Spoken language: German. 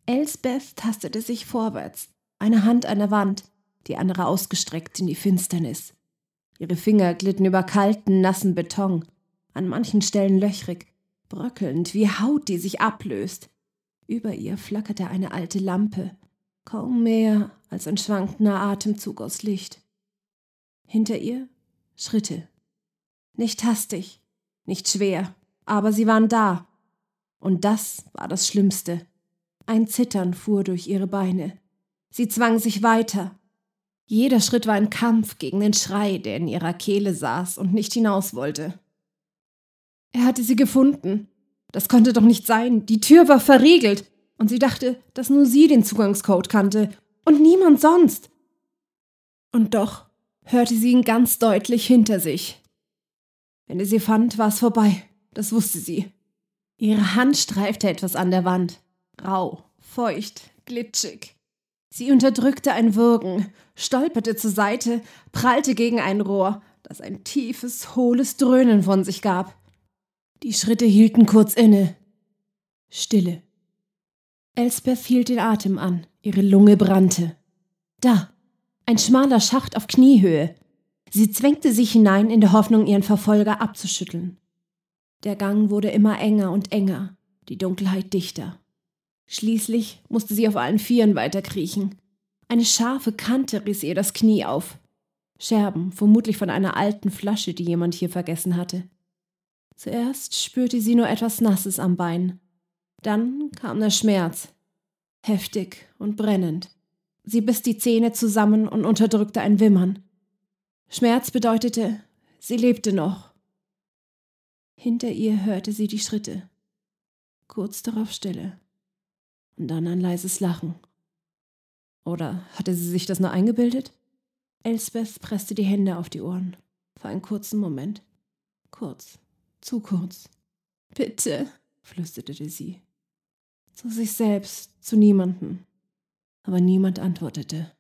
Elsbeth tastete sich vorwärts, eine Hand an der Wand, die andere ausgestreckt in die Finsternis. Ihre Finger glitten über kalten, nassen Beton, an manchen Stellen löchrig, bröckelnd wie Haut, die sich ablöst. Über ihr flackerte eine alte Lampe, kaum mehr als ein schwankender Atemzug aus Licht. Hinter ihr Schritte. Nicht hastig, nicht schwer, aber sie waren da. Und das war das Schlimmste. Ein Zittern fuhr durch ihre Beine. Sie zwang sich weiter. Jeder Schritt war ein Kampf gegen den Schrei, der in ihrer Kehle saß und nicht hinaus wollte. Er hatte sie gefunden. Das konnte doch nicht sein. Die Tür war verriegelt. Und sie dachte, dass nur sie den Zugangscode kannte und niemand sonst. Und doch hörte sie ihn ganz deutlich hinter sich. Wenn er sie fand, war es vorbei. Das wusste sie. Ihre Hand streifte etwas an der Wand. Rau, feucht, glitschig. Sie unterdrückte ein Würgen, stolperte zur Seite, prallte gegen ein Rohr, das ein tiefes, hohles Dröhnen von sich gab. Die Schritte hielten kurz inne. Stille. Elsbeth hielt den Atem an, ihre Lunge brannte. Da, ein schmaler Schacht auf Kniehöhe. Sie zwängte sich hinein in der Hoffnung, ihren Verfolger abzuschütteln. Der Gang wurde immer enger und enger, die Dunkelheit dichter. Schließlich musste sie auf allen Vieren weiterkriechen. Eine scharfe Kante riss ihr das Knie auf. Scherben, vermutlich von einer alten Flasche, die jemand hier vergessen hatte. Zuerst spürte sie nur etwas Nasses am Bein. Dann kam der Schmerz. Heftig und brennend. Sie biss die Zähne zusammen und unterdrückte ein Wimmern. Schmerz bedeutete, sie lebte noch. Hinter ihr hörte sie die Schritte. Kurz darauf Stille. Und dann ein leises Lachen. Oder hatte sie sich das nur eingebildet? Elsbeth presste die Hände auf die Ohren. Für einen kurzen Moment. Kurz. Zu kurz. »Bitte«, flüsterte sie. Zu sich selbst, zu niemandem. Aber niemand antwortete.